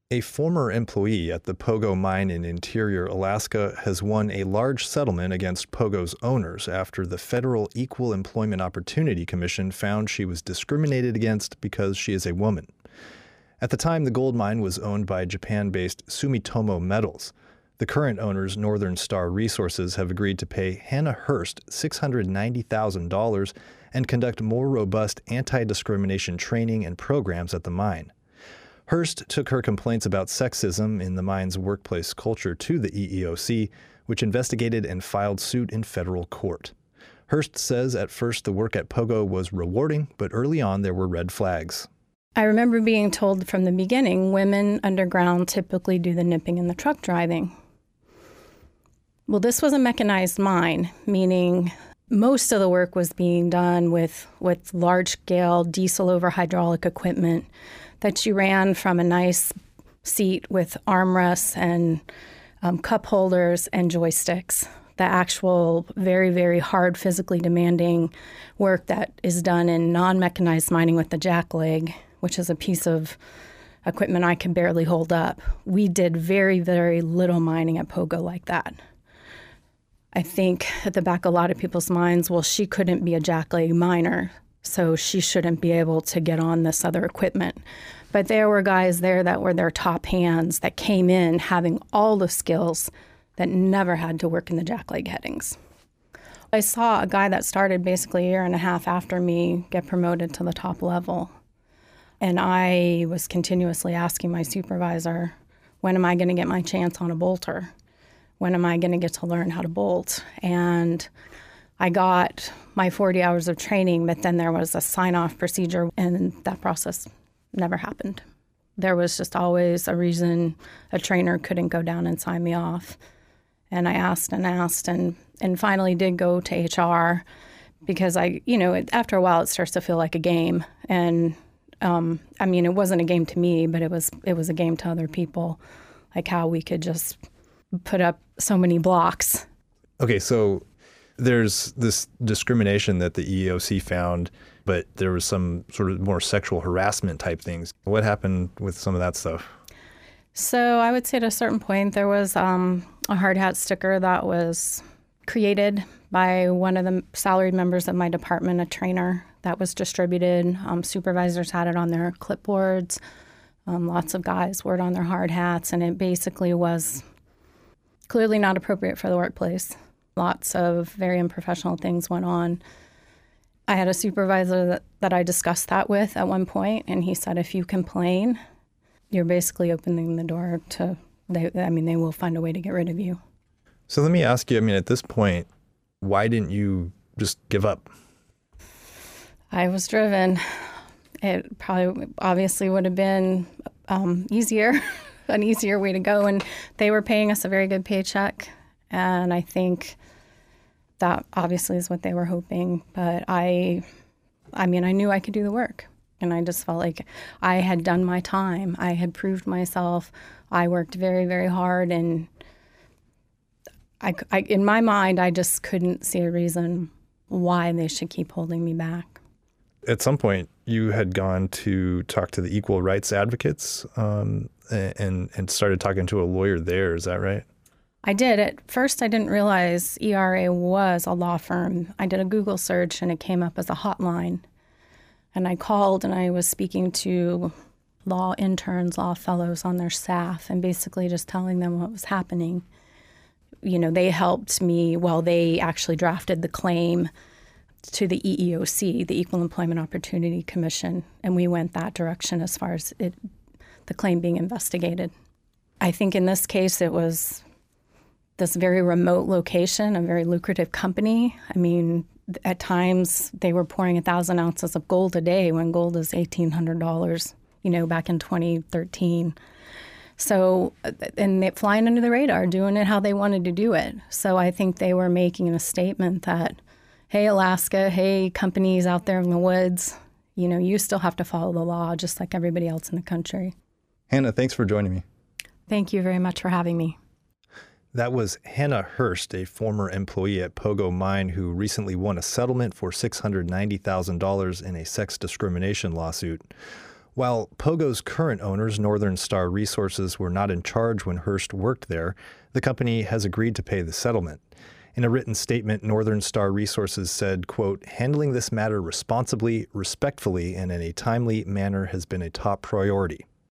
A former employee at the Pogo mine in interior Alaska has won a large settlement against Pogo's owners after the Federal Equal Employment Opportunity Commission found she was discriminated against because she is a woman. At the time, the gold mine was owned by Japan-based Sumitomo Metals. The current owners, Northern Star Resources, have agreed to pay Hannah Hurst $690,000 and conduct more robust anti-discrimination training and programs at the mine. Hurst took her complaints about sexism in the mine's workplace culture to the EEOC, which investigated and filed suit in federal court. Hurst says at first the work at Pogo was rewarding, but early on there were red flags. I remember being told from the beginning, women underground typically do the nipping and the truck driving. Well, this was a mechanized mine, meaning most of the work was being done with large-scale diesel over hydraulic equipment that you ran from a nice seat with armrests and cup holders and joysticks. The actual very, very hard, physically demanding work that is done in non-mechanized mining with the jackleg, which is a piece of equipment I can barely hold up. We did very, very little mining at Pogo like that. I think at the back of a lot of people's minds, well, she couldn't be a jackleg miner, so she shouldn't be able to get on this other equipment. But there were guys there that were their top hands that came in having all the skills that never had to work in the jackleg headings. I saw a guy that started basically a year and a half after me get promoted to the top level. And I was continuously asking my supervisor, when am I going to get my chance on a bolter? When am I going to get to learn how to bolt? And I got my 40 hours of training, but then there was a sign-off procedure, and that process never happened. There was just always a reason a trainer couldn't go down and sign me off. And I asked and finally did go to HR because after a while it starts to feel like a game. And it wasn't a game to me, but it was a game to other people, like how we could just put up so many blocks. Okay, so there's this discrimination that the EEOC found, but there was some sort of more sexual harassment type things. What happened with some of that stuff? So I would say at a certain point there was a hard hat sticker that was created by one of the salaried members of my department, a trainer, that was distributed. Supervisors had it on their clipboards. Lots of guys wore it on their hard hats, and it basically was clearly not appropriate for the workplace. Lots of very unprofessional things went on. I had a supervisor that I discussed that with at one point, and he said, if you complain, you're basically opening the door to, they will find a way to get rid of you. So let me ask you, at this point, why didn't you just give up? I was driven. It probably obviously would have been easier, an easier way to go. And they were paying us a very good paycheck. And I think that obviously is what they were hoping. But I knew I could do the work. And I just felt like I had done my time. I had proved myself. I worked very, very hard. And I in my mind, I just couldn't see a reason why they should keep holding me back. At some point, you had gone to talk to the equal rights advocates and started talking to a lawyer there. Is that right? I did. At first, I didn't realize ERA was a law firm. I did a Google search, and it came up as a hotline. And I called, and I was speaking to law interns, law fellows on their staff, and basically just telling them what was happening. They helped me while they actually drafted the claim to the EEOC, the Equal Employment Opportunity Commission, and we went that direction as far as the claim being investigated. I think in this case it was this very remote location, a very lucrative company. At times they were pouring 1,000 ounces of gold a day when gold is $1,800, back in 2013. So, and they're flying under the radar, doing it how they wanted to do it. So I think they were making a statement that, hey, Alaska, hey, companies out there in the woods, you still have to follow the law just like everybody else in the country. Hannah, thanks for joining me. Thank you very much for having me. That was Hannah Hurst, a former employee at Pogo Mine who recently won a settlement for $690,000 in a sex discrimination lawsuit. While Pogo's current owners, Northern Star Resources, were not in charge when Hearst worked there, the company has agreed to pay the settlement. In a written statement, Northern Star Resources said, quote, "Handling this matter responsibly, respectfully, and in a timely manner has been a top priority."